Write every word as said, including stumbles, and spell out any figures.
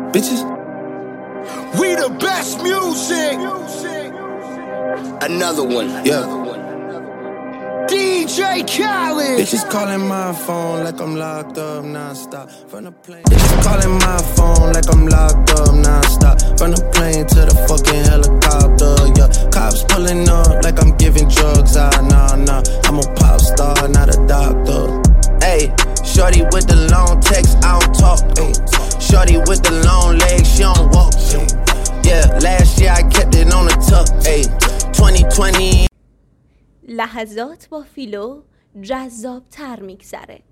Bitches. We the best music. Another one. Yeah. D J Khaled. Bitches calling my phone like I'm locked up non-stop. From the plane. Bitches calling my phone like I'm locked up non-stop. From the plane to the fucking helicopter. Yeah. Cops pulling up like I'm giving drugs. Ah, nah, nah. I'm a pop star, not a doctor. Hey, shorty with the long text, I don't talk. Ay. Shorty with the long legs, she don't walk. Ay. Yeah, last year I kept it on the tuck. Ay. twenty twenty لحظات با فیلو جذاب تر میگذره.